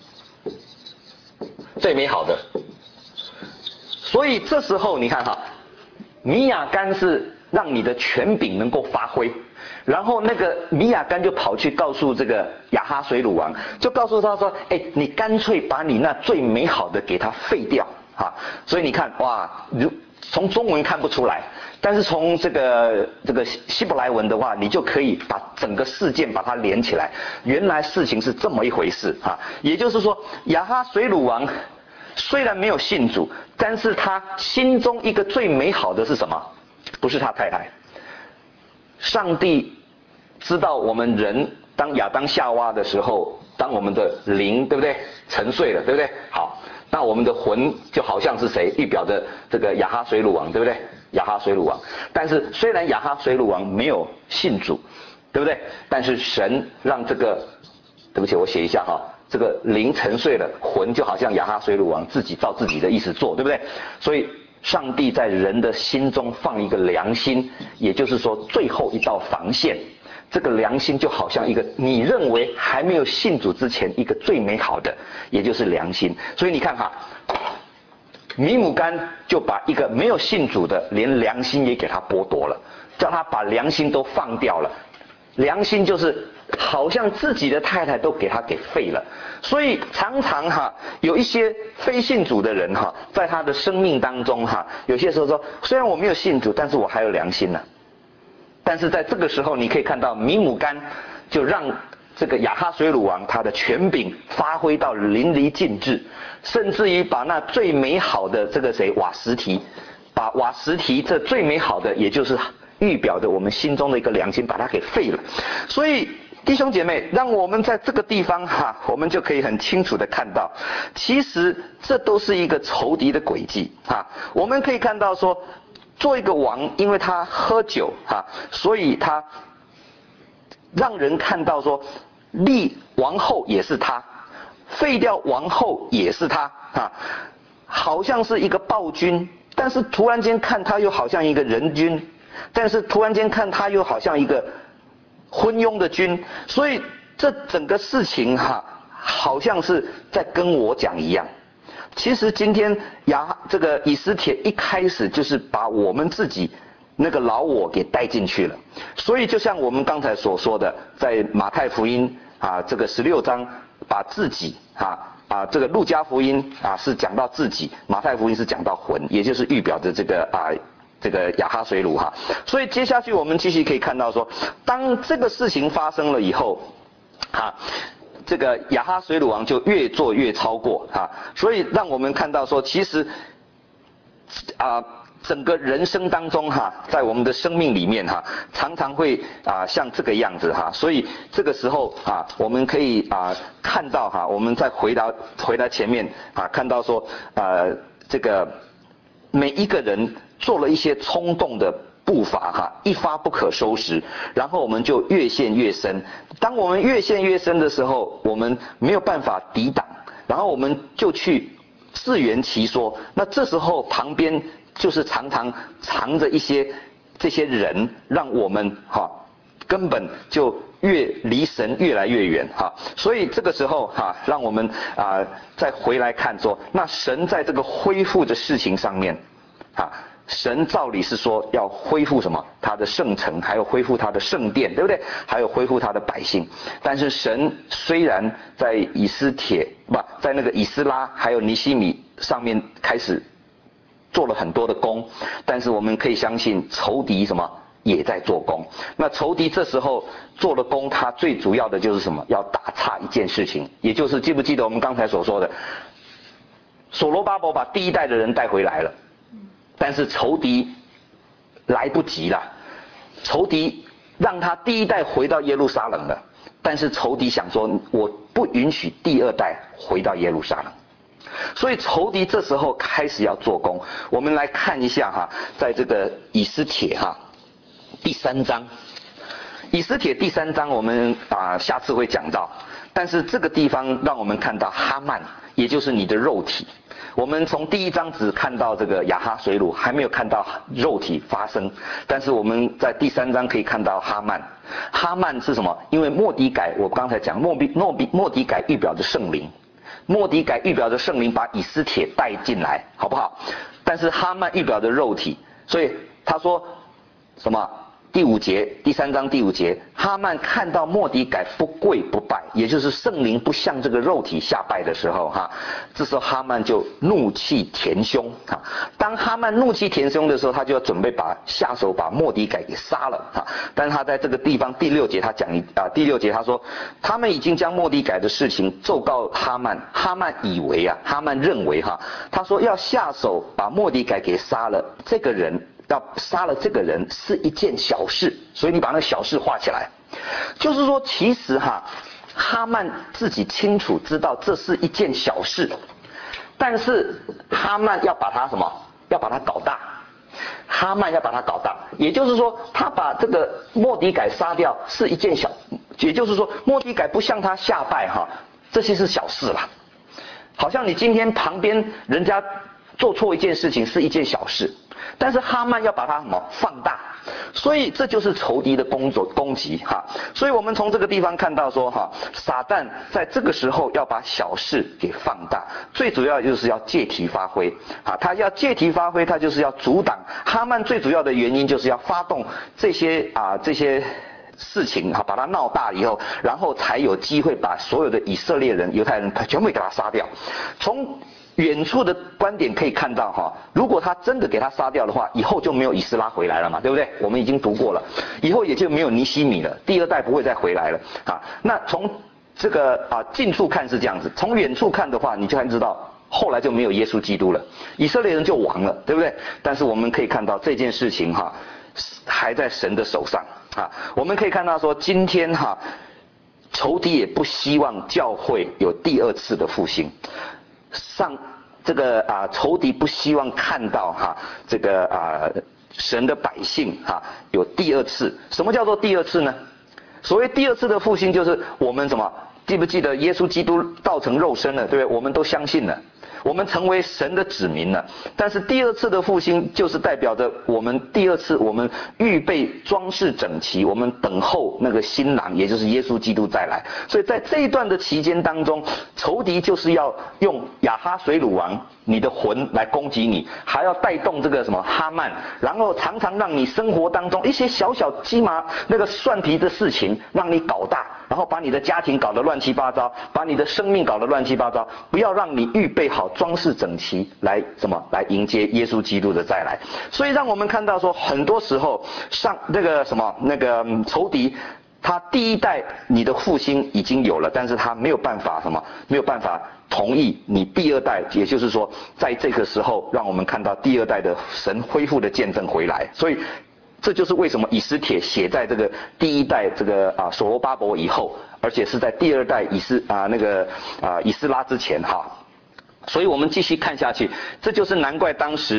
最美好的。所以这时候你看米亚干是让你的权柄能够发挥。然后那个米亚干就跑去告诉这个亚哈水鲁王，就告诉他说，你干脆把你那最美好的给他废掉所以你看哇，从中文看不出来，但是从这个希伯来文的话，你就可以把整个事件把它连起来，原来事情是这么一回事也就是说，亚哈水鲁王虽然没有信主，但是他心中一个最美好的是什么？不是他太太。上帝知道我们人当亚当夏娃的时候，当我们的灵对不对沉睡了，对不对？好，那我们的魂就好像是谁？预表的这个亚哈水鲁王，对不对？亚哈水鲁王。但是虽然亚哈水鲁王没有信主，对不对？但是神让这个，对不起，我写一下这个灵沉睡了，魂就好像亚哈水鲁王自己照自己的意思做，对不对？所以上帝在人的心中放一个良心，也就是说最后一道防线。这个良心就好像一个你认为还没有信主之前一个最美好的，也就是良心。所以你看米姆干就把一个没有信主的连良心也给他剥夺了，叫他把良心都放掉了。良心就是好像自己的太太都给他给废了。所以常常有一些非信主的人在他的生命当中有些时候说，虽然我没有信主，但是我还有良心呢。但是在这个时候你可以看到米姆干就让这个亚哈水鲁王他的权柄发挥到淋漓尽致，甚至于把那最美好的这个瓦实提，把瓦实提这最美好的，也就是预表的我们心中的一个良心，把它给废了。所以弟兄姐妹，让我们在这个地方我们就可以很清楚的看到，其实这都是一个仇敌的诡计我们可以看到说，做一个王，因为他喝酒所以他让人看到说，立王后也是他，废掉王后也是他好像是一个暴君，但是突然间看他又好像一个人君，但是突然间看他又好像一个昏庸的君。所以这整个事情好像是在跟我讲一样。其实今天这个以斯帖一开始就是把我们自己那个老我给带进去了。所以就像我们刚才所说的，在马太福音这个16章把自己这个路加福音是讲到自己，马太福音是讲到魂，也就是预表的这个亚哈水鲁所以接下去我们继续可以看到说，当这个事情发生了以后这个亚哈水鲁王就越做越超过所以让我们看到说，其实整个人生当中在我们的生命里面常常会像这个样子所以这个时候我们可以看到我们再回来前面看到说这个每一个人做了一些冲动的步伐一发不可收拾，然后我们就越陷越深。当我们越陷越深的时候，我们没有办法抵挡，然后我们就去自圆其说。那这时候旁边就是常常藏着这些人，让我们根本就越离神越来越远所以这个时候让我们再回来看说，那神在这个恢复的事情上面神照理是说要恢复什么？他的圣城，还有恢复他的圣殿，对不对？还有恢复他的百姓。但是神虽然在在那个以斯拉还有尼希米上面开始做了很多的工，但是我们可以相信仇敌什么也在做工。那仇敌这时候做了工，他最主要的就是什么？要打岔一件事情，也就是记不记得我们刚才所说的，所罗巴伯把第一代的人带回来了。但是仇敌来不及了，仇敌让他第一代回到耶路撒冷了，但是仇敌想说，我不允许第二代回到耶路撒冷，所以仇敌这时候开始要做工。我们来看一下在这个以斯帖第3章，以斯帖第3章我们下次会讲到，但是这个地方让我们看到哈曼，也就是你的肉体。我们从第1章只看到这个亚哈水鲁，还没有看到肉体发生，但是我们在第3章可以看到哈曼。哈曼是什么？因为末底改，我刚才讲末底改预表着圣灵，末底改预表着圣灵把以斯帖带进来，好不好？但是哈曼预表着肉体，所以他说什么？第3章第5节，哈曼看到末底改不跪不拜，也就是圣灵不向这个肉体下拜的时候这时候哈曼就怒气填胸当哈曼怒气填胸的时候，他就要准备下手把末底改给杀了但是他在这个地方第6节他讲第6节他说，他们已经将末底改的事情奏告哈曼，哈曼以为哈曼认为他说要下手把末底改给杀了，这个人要杀了这个人是一件小事，所以你把那小事画起来，就是说其实哈曼自己清楚知道这是一件小事，但是哈曼要把它什么？要把它搞大。哈曼要把它搞大，也就是说他把这个末底改杀掉是一件也就是说末底改不向他下拜这些是小事啦。好像你今天旁边人家做错一件事情是一件小事，但是哈曼要把它什么放大，所以这就是仇敌的攻击所以我们从这个地方看到说撒旦在这个时候要把小事给放大，最主要就是要借题发挥他要借题发挥，他就是要阻挡哈曼。最主要的原因就是要发动这些事情把它闹大以后，然后才有机会把所有的以色列人、犹太人全部给他杀掉。从远处的观点可以看到如果他真的给他杀掉的话，以后就没有以斯拉回来了嘛，对不对？我们已经读过了，以后也就没有尼希米了，第二代不会再回来了那从这个近处看是这样子，从远处看的话，你就会知道后来就没有耶稣基督了，以色列人就亡了，对不对？但是我们可以看到这件事情还在神的手上我们可以看到说今天仇敌也不希望教会有第2次的复兴。这个仇敌不希望看到这个神的百姓有第2次。什么叫做第2次呢？所谓第2次的复兴，就是我们什么？记不记得耶稣基督道成肉身了，对不对？我们都相信了。 我们成为神的子民了。但是第二次的复兴就是代表着我们第二次我们预备装饰整齐，我们等候那个新郎，也就是耶稣基督再来。所以在这一段的期间当中，仇敌就是要用亚哈水鲁王你的魂来攻击你，还要带动这个什么哈曼，然后常常让你生活当中一些小小鸡毛那个蒜皮的事情让你搞大，然后把你的家庭搞得乱七八糟，把你的生命搞得乱七八糟，不要让你预备好装饰整齐来什么来迎接耶稣基督的再来。所以让我们看到说，很多时候上那个什么那个仇敌，他第一代你的复兴已经有了，但是他没有办法什么，没有办法同意你第二代，也就是说在这个时候让我们看到第二代的神恢复的见证回来。所以这就是为什么以斯帖写在这个第一代这个所罗巴伯以后，而且是在第二代以斯拉之前哈。所以我们继续看下去，这就是难怪当时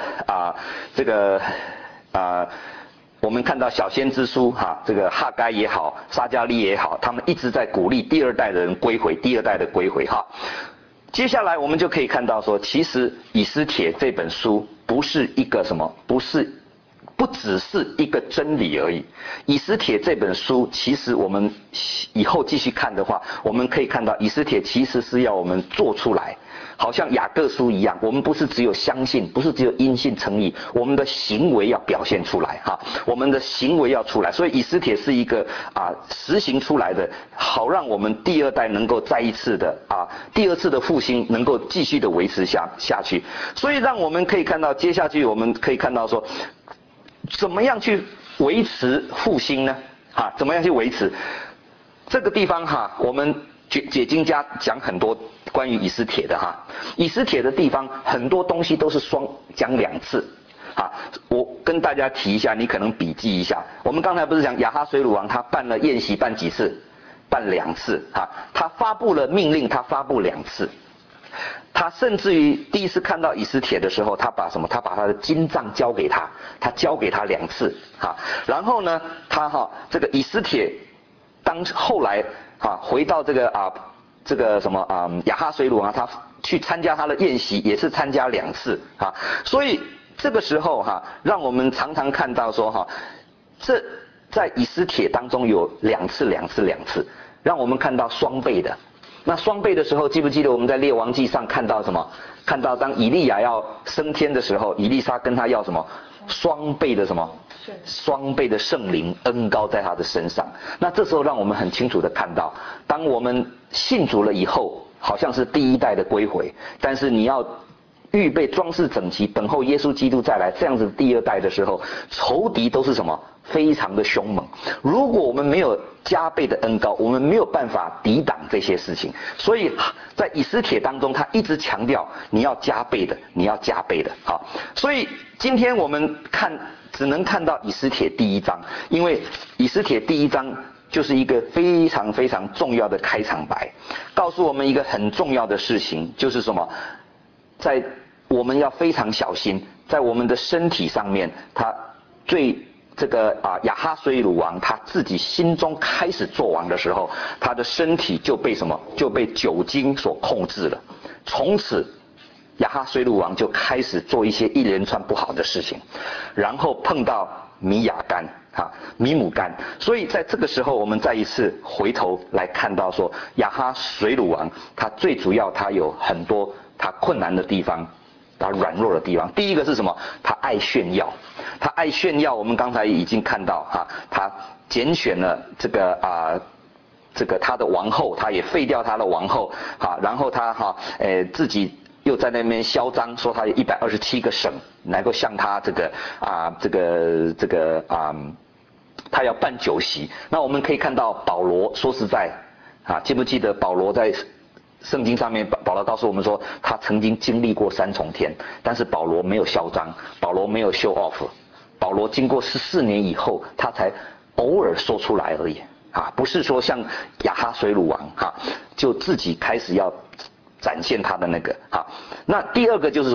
我们看到小先知书这个哈该也好，撒迦利也好，他们一直在鼓励第二代的人归回，第二代的归回哈。接下来我们就可以看到说，其实以斯帖这本书不是一个什么，不只是一个真理而已。以斯帖这本书，其实我们以后继续看的话，我们可以看到以斯帖其实是要我们做出来，好像雅各书一样，我们不是只有相信，不是只有因信称义，我们的行为要表现出来哈，我们的行为要出来。所以以斯帖是一个实行出来的，好让我们第二代能够再一次的第二次的复兴能够继续的维持下去。所以让我们可以看到，接下去我们可以看到说，怎么样去维持复兴呢？怎么样去维持？这个地方我们解经家讲很多关于以斯帖的以斯帖的地方很多东西都是讲两次。我跟大家提一下，你可能笔记一下。我们刚才不是讲亚哈水鲁王他办了宴席办几次？办2次他发布了命令，他发布2次。他甚至于第一次看到以斯帖的时候，他把他的金杖交给他，他交给他2次然后呢，这个以斯帖后来回到这个亚哈水鲁王，他去参加他的宴席，也是参加2次所以这个时候让我们常常看到说这在以斯帖当中有2次，让我们看到双倍的。那双倍的时候，记不记得我们在列王记上看到什么？看到当以利亚要升天的时候，以利沙跟他要什么？双倍的什么？双倍的圣灵恩膏在他的身上。那这时候让我们很清楚的看到，当我们信主了以后，好像是第一代的归回，但是你要预备装饰整齐，等候耶稣基督再来，这样子第二代的时候，仇敌都是什么？非常的凶猛。如果我们没有加倍的恩膏，我们没有办法抵挡这些事情。所以在以斯帖当中，他一直强调你要加倍的，你要加倍的。所以今天我们只能看到以斯帖第1章，因为以斯帖第1章就是一个非常非常重要的开场白，告诉我们一个很重要的事情，就是什么？在我们要非常小心，在我们的身体上面，这个亚哈水鲁王他自己心中开始做王的时候，他的身体就被什么？就被酒精所控制了。从此亚哈水鲁王就开始做一连串不好的事情，然后碰到米姆干。所以在这个时候，我们再一次回头来看到说，亚哈水鲁王他最主要他有很多他困难的地方，他软弱的地方。第一个是什么？他爱炫耀。我们刚才已经看到他拣选了这个他的王后，他也废掉他的王后然后他自己又在那边嚣张说他有127个省，能够向他他要办酒席。那我们可以看到保罗，说实在记不记得保罗在圣经上面，保罗告诉我们说他曾经经历过3重天，但是保罗没有嚣张，保罗没有 show off， 保罗经过14年以后，他才偶尔说出来而已不是说像亚哈水鲁王就自己开始要展现他的那个那第二个就是什么？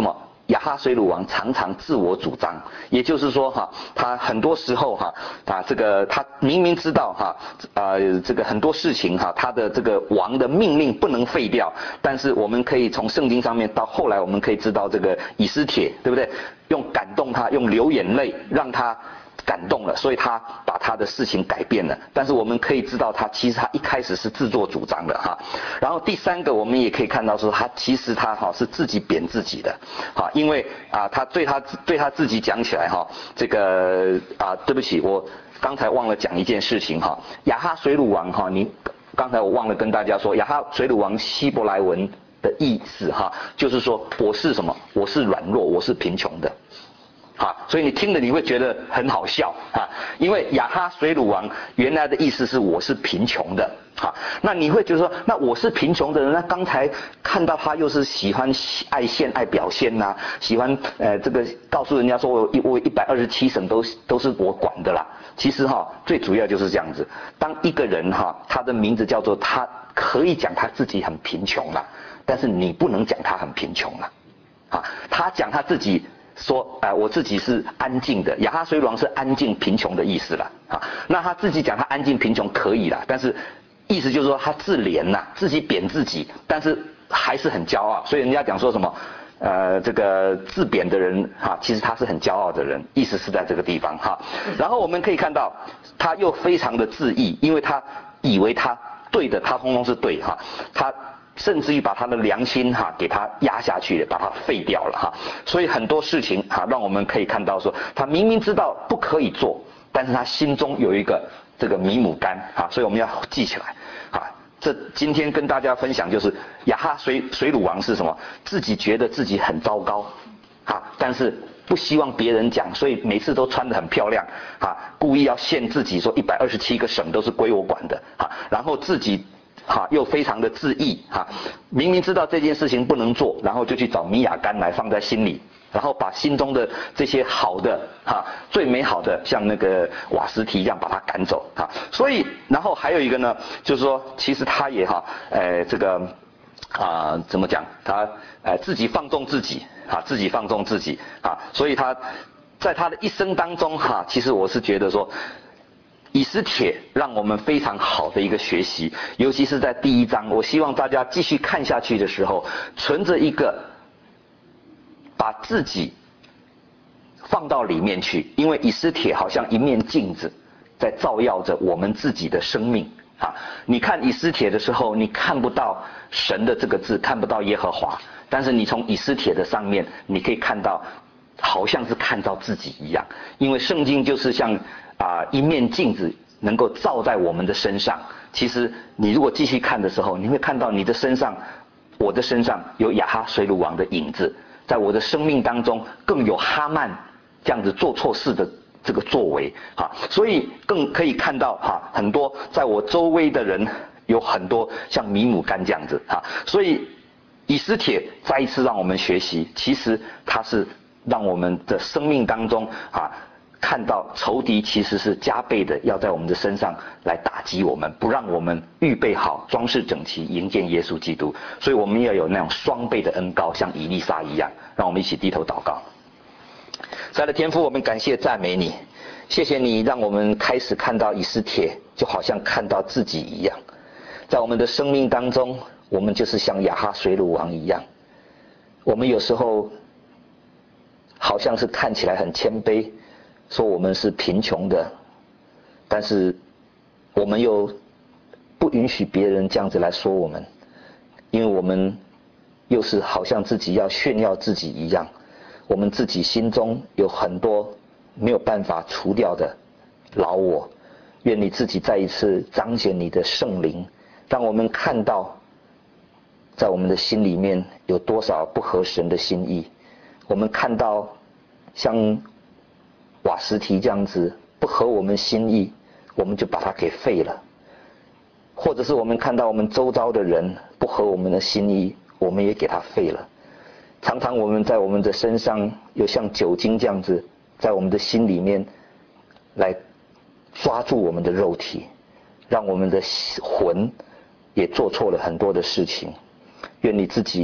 亚哈水鲁王常常自我主张，也就是说他很多时候这个他明明知道这个很多事情他的这个王的命令不能废掉，但是我们可以从圣经上面到后来我们可以知道这个以斯帖，对不对？用感动他，用流眼泪让他感动了，所以他把他的事情改变了。但是我们可以知道其实他一开始是自作主张的然后第三个我们也可以看到说其实他是自己贬自己的因为他对他自己讲起来这个对不起，我刚才忘了讲一件事情亚哈水鲁王刚才我忘了跟大家说，亚哈水鲁王希伯来文的意思就是说我是什么？我是软弱，我是贫穷的。所以你听了你会觉得很好笑因为亚哈水鲁王原来的意思是我是贫穷的那你会觉得说，那我是贫穷的人，那刚才看到他又是喜欢爱现爱表现喜欢这个告诉人家说我127省都是我管的啦。其实最主要就是这样子，当一个人他的名字叫做他可以讲他自己很贫穷啦，但是你不能讲他很贫穷啦他讲他自己说我自己是安静的，亚哈水鲁王是安静贫穷的意思啦那他自己讲他安静贫穷可以啦，但是意思就是说他自怜自己贬自己，但是还是很骄傲，所以人家讲说什么这个自贬的人其实他是很骄傲的人，意思是在这个地方然后我们可以看到他又非常的自义，因为他以为他对的，他通通是对他甚至于把他的良心给他压下去了，把他废掉了所以很多事情让我们可以看到说，他明明知道不可以做，但是他心中有一个这个米母干所以我们要记起来这今天跟大家分享就是亚哈水鲁王是什么？自己觉得自己很糟糕但是不希望别人讲，所以每次都穿得很漂亮故意要陷自己说127个省都是归我管的然后自己又非常的自义明明知道这件事情不能做，然后就去找米亚干来放在心里，然后把心中的这些好的最美好的像那个瓦实提一样把他赶走所以然后还有一个呢，就是说其实他也这个怎么讲，他自己放纵自己自己放纵自己所以他在他的一生当中其实我是觉得说以斯帖让我们非常好的一个学习，尤其是在第1章，我希望大家继续看下去的时候，存着一个把自己放到里面去，因为以斯帖好像一面镜子在照耀着我们自己的生命你看以斯帖的时候，你看不到神的这个字，看不到耶和华，但是你从以斯帖的上面你可以看到好像是看到自己一样，因为圣经就是像一面镜子能够照在我们的身上。其实你如果继续看的时候，你会看到你的身上，我的身上有亚哈水鲁王的影子，在我的生命当中更有哈曼这样子做错事的这个作为所以更可以看到很多在我周围的人有很多像米母干这样子所以以斯帖再一次让我们学习，其实他是让我们的生命当中看到仇敌其实是加倍的要在我们的身上来打击我们，不让我们预备好装饰整齐迎接耶稣基督，所以我们要有那种双倍的恩膏，像以利沙一样。让我们一起低头祷告。亲爱的天父，我们感谢赞美你，谢谢你让我们开始看到以斯帖就好像看到自己一样，在我们的生命当中，我们就是像亚哈水鲁王一样，我们有时候好像是看起来很谦卑，说我们是贫穷的，但是我们又不允许别人这样子来说我们，因为我们又是好像自己要炫耀自己一样，我们自己心中有很多没有办法除掉的老我。愿你自己再一次彰显你的圣灵，让我们看到在我们的心里面有多少不合神的心意。我们看到像瓦实提这样子不合我们心意，我们就把它给废了，或者是我们看到我们周遭的人不合我们的心意，我们也给它废了。常常我们在我们的身上有像酒精这样子在我们的心里面来抓住我们的肉体，让我们的魂也做错了很多的事情。愿你自己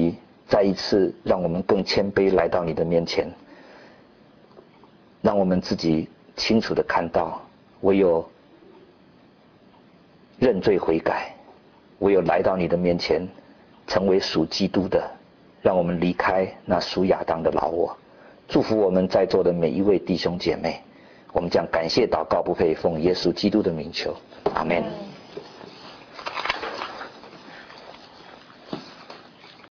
再一次让我们更谦卑来到你的面前，让我们自己清楚地看到，唯有认罪悔改，唯有来到你的面前，成为属基督的，让我们离开那属亚当的老我。祝福我们在座的每一位弟兄姐妹，我们将感谢祷告不配奉耶稣基督的名求，阿们。